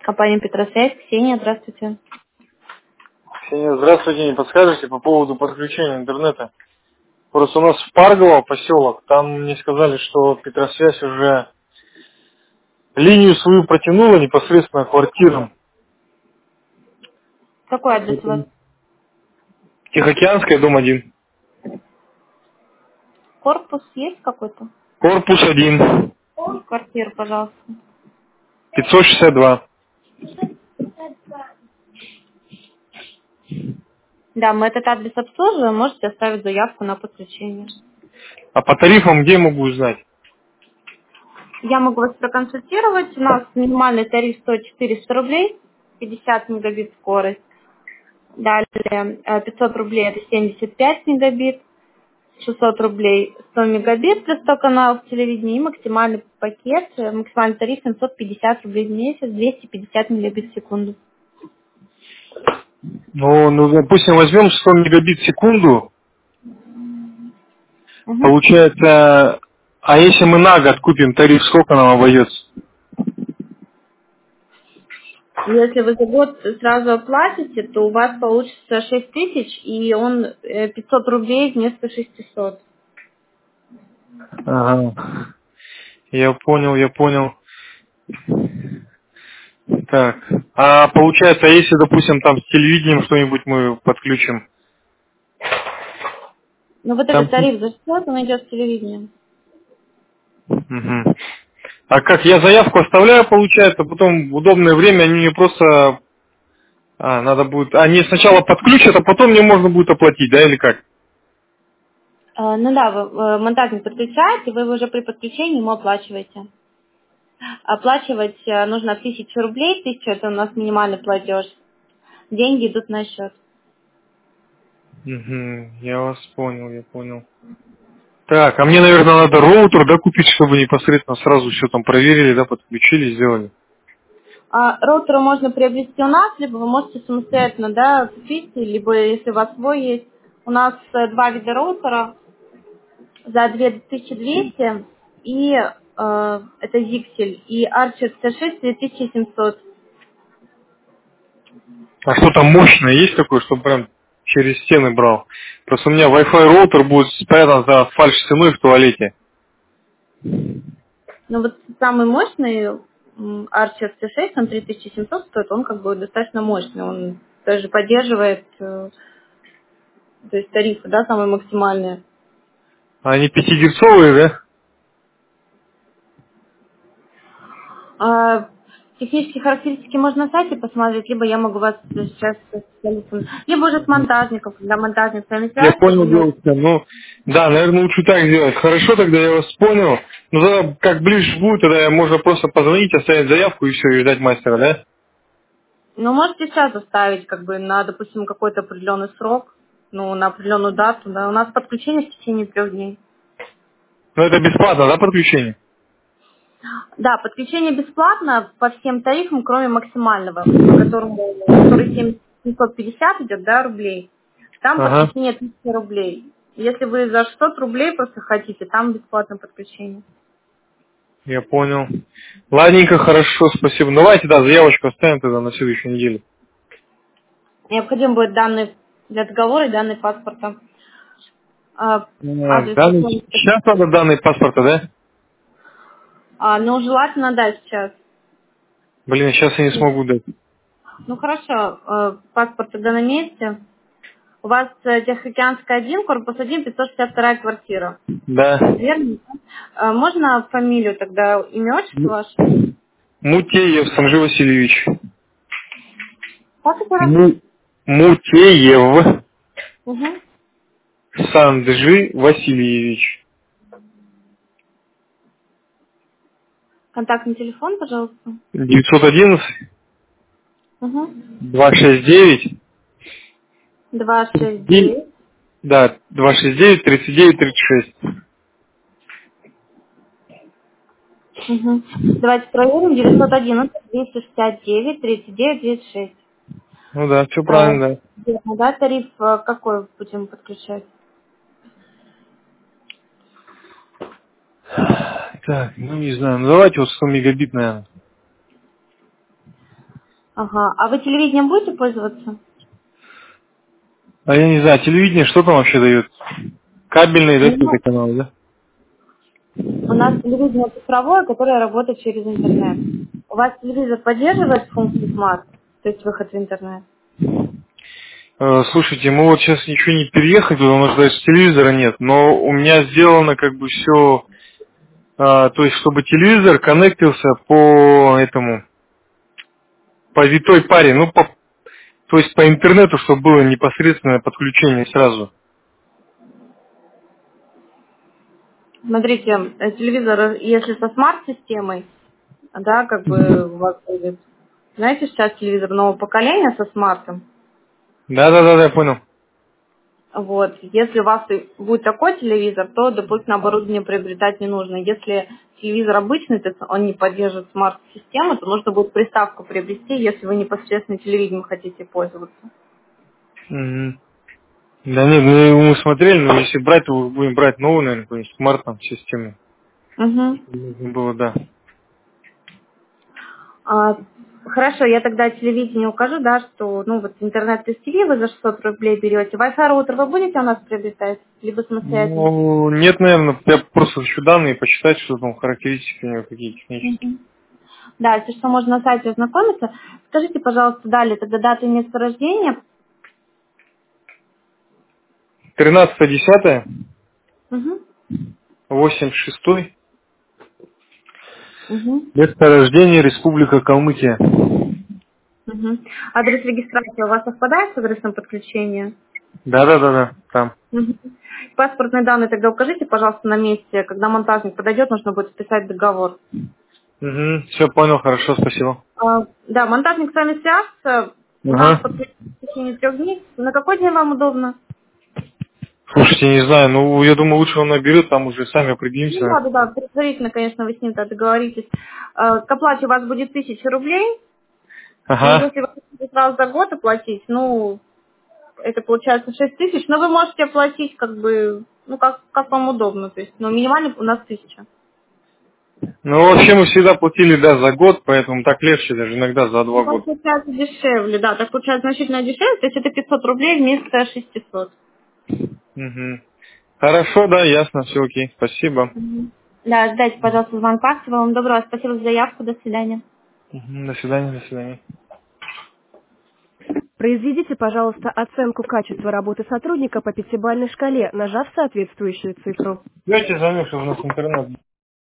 Компания Петросвязь. Ксения, здравствуйте. Ксения, здравствуйте, не подскажете по поводу подключения интернета? Просто у нас в Паргово поселок, там мне сказали, что Петросвязь уже линию свою протянула непосредственно к квартирам. Какой адрес у вас? Тихоокеанская, дом 1. Корпус есть какой-то? Корпус 1, Квартиру, пожалуйста. 562. Да, мы этот адрес обслуживаем, можете оставить заявку на подключение. А по тарифам где могу узнать? Я могу вас проконсультировать. У нас минимальный тариф стоит 400 рублей, 50 мегабит скорость. Далее 500 рублей это 75 мегабит, 600 рублей 100 мегабит плюс 100 каналов телевидения и максимальный пакет, максимальный тариф 750 рублей в месяц, 250 мегабит в секунду. Ну, допустим, возьмем 100 мегабит в секунду, Мгм. получается, а если мы на год купим тариф, сколько нам обойдется? Если вы за год сразу оплатите, то у вас получится 6 тысяч, и он 500 рублей вместо 600. Ага, я понял. Так, а получается, если, допустим, там с телевидением что-нибудь мы подключим, Но вот там... этот тариф за 600, он идет с телевидением. Мгм. А как, я заявку оставляю, получается, потом в удобное время они мне просто... надо будет... Они сначала подключат, а потом мне можно будет оплатить, да, или как? Ну да, вы монтажник подключаете, вы его уже при подключении ему оплачиваете. Оплачивать нужно 1000 рублей, 1000 это у нас минимальный платеж. Деньги идут на счет. Мгм. Я вас понял. Так, а мне, наверное, надо роутер, да, купить, чтобы непосредственно сразу все там проверили, да, подключили, сделали. Роутеры можно приобрести у нас, либо вы можете самостоятельно, да, купить, либо если у вас свой есть. У нас два вида роутера за 2200 и это Zixel и Archer C6 2700. А что там мощное есть такое, чтобы прям через стены брал? Просто у меня Wi-Fi роутер будет спрятан за фальш-стеной в туалете. Ну вот самый мощный Archer C6, он 3700 стоит, он как бы достаточно мощный, он даже поддерживает, то есть тарифы, да, самые максимальные. А они 5-герцовые, да? А технические характеристики можно на сайте посмотреть, либо я могу вас сейчас со специалистом, либо уже с монтажником, когда монтажник с вами Я свяжется, понял, вы можете. девушка. Ну, да, наверное, лучше так сделать. Хорошо, тогда я вас понял. Ну, тогда, как ближе будет, тогда можно просто позвонить, оставить заявку и все, и ждать мастера, да? Ну, можете сейчас оставить, как бы, на, допустим, какой-то определенный срок, ну, на определенную дату, да. У нас подключение в течение 3 дней. Ну, это бесплатно, да, подключение? Да, подключение бесплатно по всем тарифам, кроме максимального, который 750 идет, да, рублей. Там Ага, подключение 1000 рублей. Если вы за 600 рублей просто хотите, там бесплатное подключение. я понял. Ладненько, хорошо, спасибо. Давайте, да, заявочку оставим тогда на следующей неделе. Необходим будет данные для договора и данные паспорта. Адрес Данный... телефона. Сейчас надо данные паспорта, да? Ну, желательно, да, сейчас. Блин, сейчас я не смогу дать. Ну, хорошо, паспорт тогда на месте. У вас Тихоокеанская 1, корпус 1, 562 квартира. Да. Верно? Можно фамилию тогда, имя, отчество М- ваше? Мутеев Санжи Васильевич. Как это раз? Му- Мутеев Угу. Санджи Васильевич. Контактный телефон, пожалуйста. 911 Угу. 269 269. да, 269 39 36. Угу. Давайте проверим. 911 269 39 36. Ну да, все А, правильно, да. верно, да, тариф какой будем подключать? Так, ну не знаю, ну давайте вот 100 мегабит, наверное. Ага. А вы телевидением будете пользоваться? А я не знаю, телевидение что там вообще дает? Кабельные, да, Ну, какие-то каналы, да? у нас телевидение цифровое, которое работает через интернет. У вас телевизор поддерживает функцию смарт, то есть выход в интернет? Слушайте, мы вот сейчас ничего не переехали, потому что даже телевизора нет, но у меня сделано как бы все, то есть чтобы телевизор коннектился по этому, по витой паре, ну, то есть по интернету, чтобы было непосредственное подключение сразу. Смотрите, телевизор, если со смарт-системой, да, как бы у вас будет, знаете, сейчас телевизор нового поколения со смартом. Да, я понял. Вот. Если у вас и будет такой телевизор, то дополнительное оборудование приобретать не нужно. Если телевизор обычный, то есть он не поддерживает смарт-систему, то нужно будет приставку приобрести, если вы непосредственно телевидением хотите пользоваться. Мгм. Да нет, ну мы смотрели, но если брать, то будем брать новую, наверное, какую-нибудь смарт там систему. Угу. Нужно было, да. Хорошо, я тогда телевидение укажу, да, что, ну, вот интернет из ТВ вы за 600 рублей берете. Wi-Fi роутер вы будете у нас приобретать, либо самостоятельно? Ну, нет, наверное, я просто хочу данные почитать, что там характеристики у него какие технические. Мгм. Да, если что, можно на сайте ознакомиться. Скажите, пожалуйста, далее, тогда дата и место рождения. 13.10, Угу. 86, Угу. место рождения Республика Калмыкия. Угу. Адрес регистрации у вас совпадает с адресом подключения? Да, там. Угу. Паспортные данные тогда укажите, пожалуйста, на месте. Когда монтажник подойдет, нужно будет вписать договор. Угу, все понял, хорошо, спасибо. Да, монтажник с вами свяжется. У нас Ага. подключение в течение 3 дней. На какой день вам удобно? Слушайте, не знаю, ну, я думаю, лучше он наберет, там уже сами Ну, определимся. да, предварительно, конечно, вы с ним договоритесь. К оплате у вас будет 1000 рублей, но Ага. если вы хотите сразу за год оплатить, ну, это получается 6000, но вы можете оплатить как бы, ну, как вам удобно, то есть, ну, минимально у нас 1000. Ну, вообще мы всегда платили, да, за год, поэтому так легче даже иногда за Ну, 2 года. так получается дешевле, да, так получается значительно дешевле, то есть это 500 рублей вместо 600. Угу. Хорошо, да, ясно, все окей, спасибо. Мгм. Да, ждайте, пожалуйста, звонка. Всего вам доброго. Спасибо за заявку. До свидания. Мгм, до свидания, до свидания. Произведите, пожалуйста, оценку качества работы сотрудника по пятибалльной шкале, нажав соответствующую цифру. Давайте займем, что у нас интернет.